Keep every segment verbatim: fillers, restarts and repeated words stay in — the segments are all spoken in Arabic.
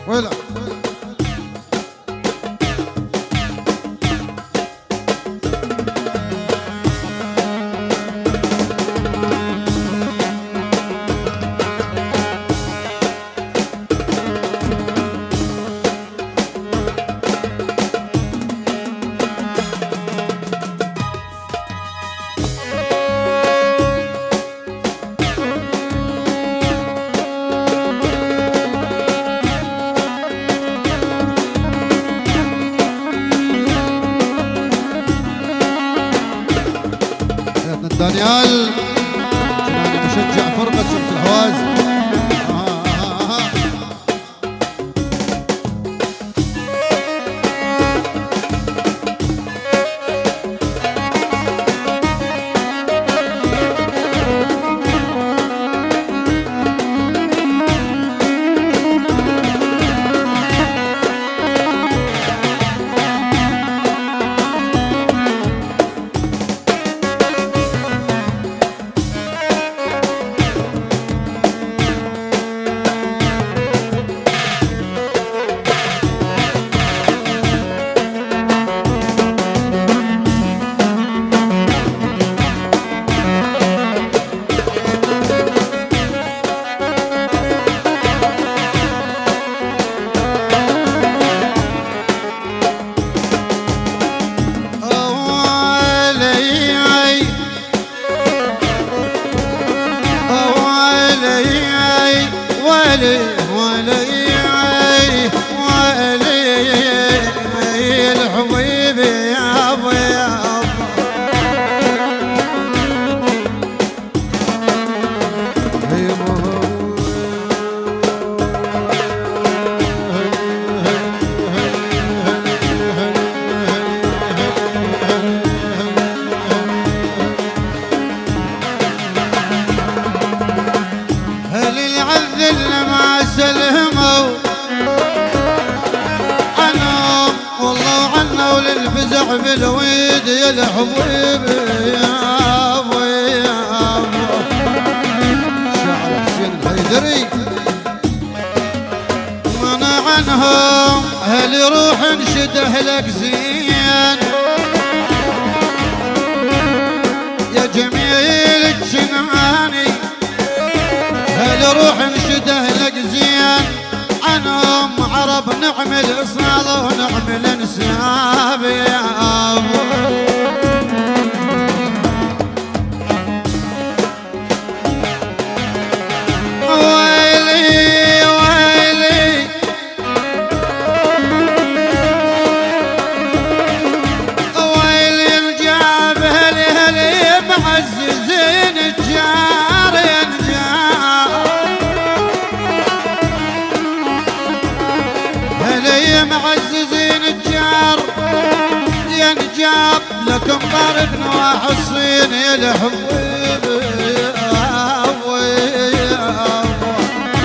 ولا دانيال كنا نشجع فرقة شمس الحواز. بالويد يا الحبيب يا ابو يا ابو شعر حسين الحيدري منع عنهم هل يروح انشد اهلك زين يا جميل الجناني هل يروح انشد اهلك زين عنهم عرب نعمل اصاله ونعمل انساب يا ابو ويلي ويلي ويلي الجاب هلي هلي معززين الجار ينجار هلي معززين الجار ينجاب لكم ضارب نواح الصين يا الحبيب يا ابو يا ابو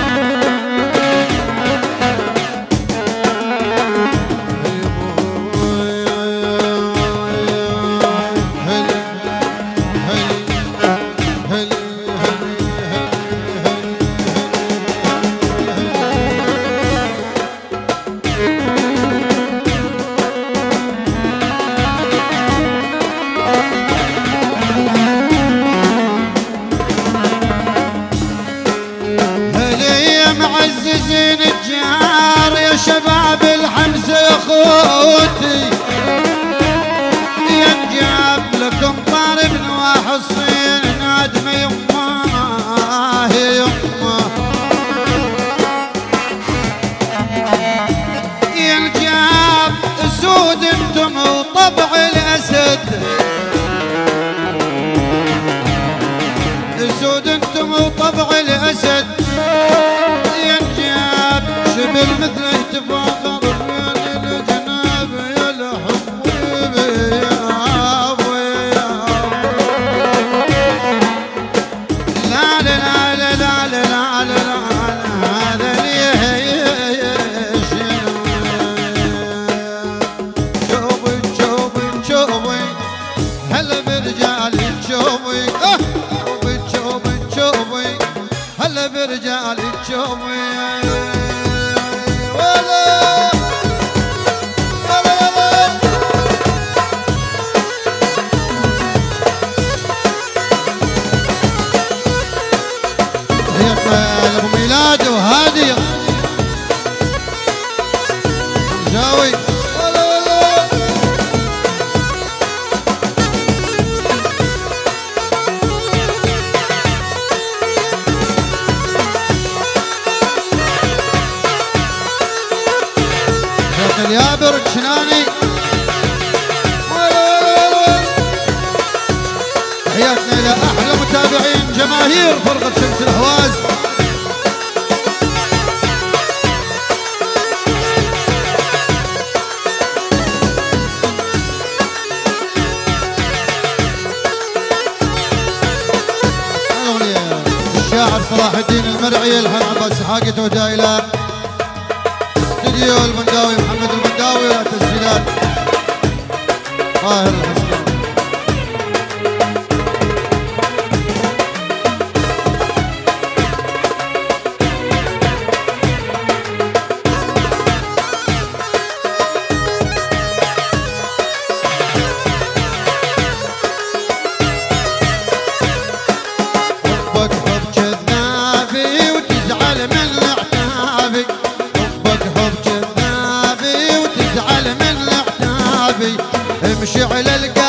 معززين الجار يا شباب الحمس يا اخوتي ينجاب لكم طارب نواح الصين نادم يماه يماه ينجاب اسود انتم وطبع الاسد اسود انتم وطبع الاسد ينجاب شبل مثل يتفاخر يا الجناب يا الحبيب يا ابو يا ابو لا لا لا لا لا لا لا هذا ليش شوبي شوبي شوبي هلا برجال شوبي شوبي شوبي شوبي هلا برجال الشومي اليابر الشناني. تحياتنا إلى أحلى متابعين جماهير فرقة شمس الأهواز. الشاعر صلاح الدين المرعي الحان عباس حاقي توجه إلى استديو المنداوي محمد المنداوي وتسجيلات طاهر الحسن. حبك حب كذابي وتزعل من عتابي، حبك حب كذابي وتزعل من عتابي، امشي على القلب